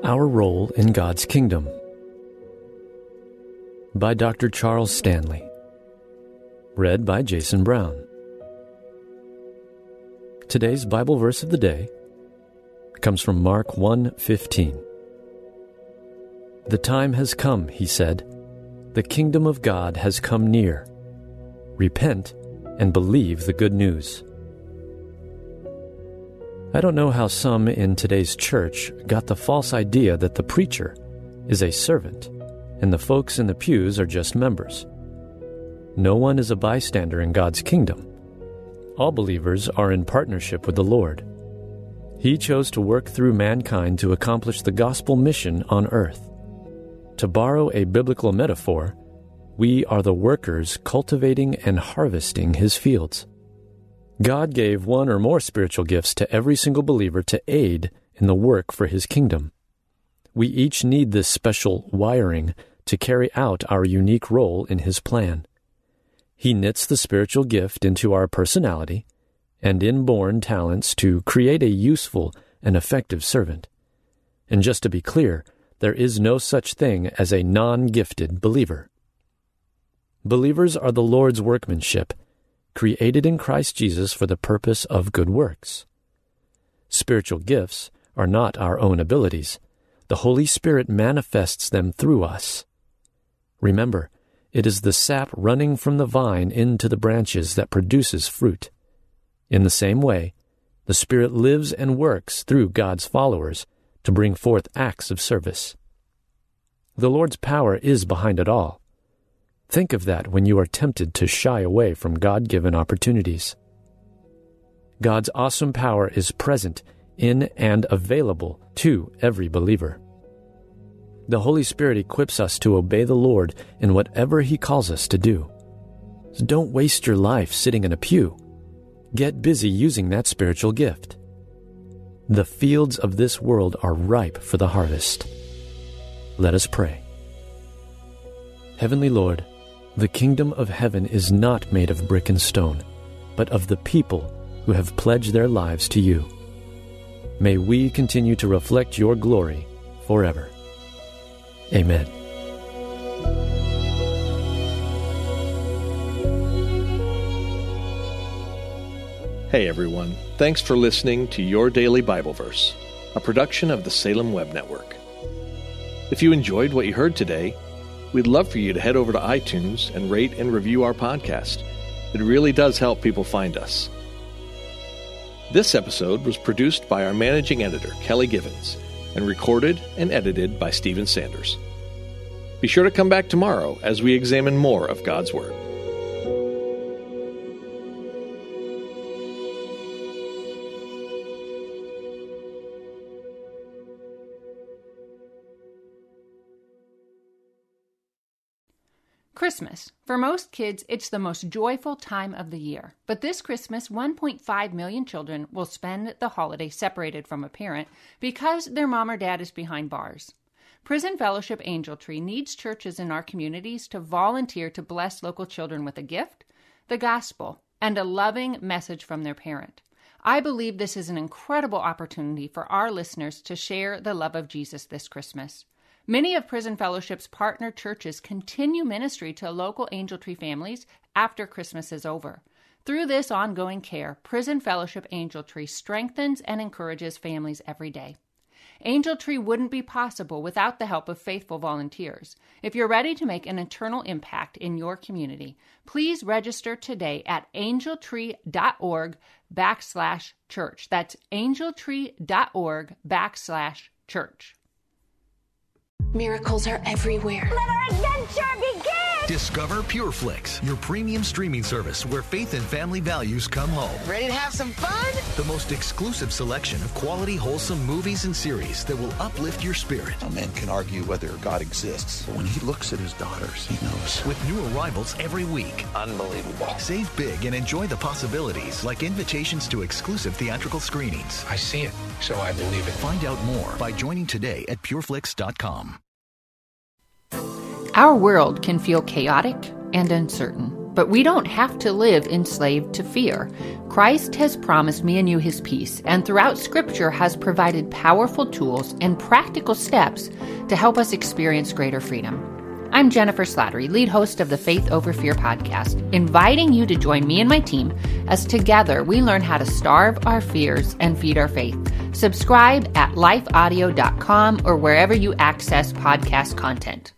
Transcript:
Our Role in God's Kingdom by Dr. Charles Stanley. Read by Jason Brown. Today's Bible verse of the day comes from Mark 1:15. "The time has come," he said. "The kingdom of God has come near. Repent and believe the good news." I don't know how some in today's church got the false idea that the preacher is a servant and the folks in the pews are just members. No one is a bystander in God's kingdom. All believers are in partnership with the Lord. He chose to work through mankind to accomplish the gospel mission on earth. To borrow a biblical metaphor, we are the workers cultivating and harvesting His fields. God gave one or more spiritual gifts to every single believer to aid in the work for His kingdom. We each need this special wiring to carry out our unique role in His plan. He knits the spiritual gift into our personality and inborn talents to create a useful and effective servant. And just to be clear, there is no such thing as a non-gifted believer. Believers are the Lord's workmanship, created in Christ Jesus for the purpose of good works. Spiritual gifts are not our own abilities. The Holy Spirit manifests them through us. Remember, it is the sap running from the vine into the branches that produces fruit. In the same way, the Spirit lives and works through God's followers to bring forth acts of service. The Lord's power is behind it all. Think of that when you are tempted to shy away from God-given opportunities. God's awesome power is present in and available to every believer. The Holy Spirit equips us to obey the Lord in whatever He calls us to do. So don't waste your life sitting in a pew. Get busy using that spiritual gift. The fields of this world are ripe for the harvest. Let us pray. Heavenly Lord, the kingdom of heaven is not made of brick and stone, but of the people who have pledged their lives to You. May we continue to reflect Your glory forever. Amen. Hey everyone, thanks for listening to Your Daily Bible Verse, a production of the Salem Web Network. If you enjoyed what you heard today, we'd love for you to head over to iTunes and rate and review our podcast. It really does help people find us. This episode was produced by our managing editor, Kelly Givens, and recorded and edited by Stephen Sanders. Be sure to come back tomorrow as we examine more of God's Word. Christmas. For most kids, it's the most joyful time of the year. But this Christmas, 1.5 million children will spend the holiday separated from a parent because their mom or dad is behind bars. Prison Fellowship Angel Tree needs churches in our communities to volunteer to bless local children with a gift, the gospel, and a loving message from their parent. I believe this is an incredible opportunity for our listeners to share the love of Jesus this Christmas. Many of Prison Fellowship's partner churches continue ministry to local Angel Tree families after Christmas is over. Through this ongoing care, Prison Fellowship Angel Tree strengthens and encourages families every day. Angel Tree wouldn't be possible without the help of faithful volunteers. If you're ready to make an eternal impact in your community, please register today at angeltree.org/church. That's angeltree.org/church. Miracles are everywhere. Let our adventure begin! Discover PureFlix, your premium streaming service where faith and family values come home. Ready to have some fun? The most exclusive selection of quality, wholesome movies and series that will uplift your spirit. A man can argue whether God exists, but when he looks at his daughters, he knows. With new arrivals every week. Unbelievable. Save big and enjoy the possibilities, like invitations to exclusive theatrical screenings. I see it, so I believe it. Find out more by joining today at pureflix.com. Our world can feel chaotic and uncertain, but we don't have to live enslaved to fear. Christ has promised me and you his peace, and throughout Scripture has provided powerful tools and practical steps to help us experience greater freedom. I'm Jennifer Slattery, lead host of the Faith Over Fear podcast, inviting you to join me and my team as together we learn how to starve our fears and feed our faith. Subscribe at lifeaudio.com or wherever you access podcast content.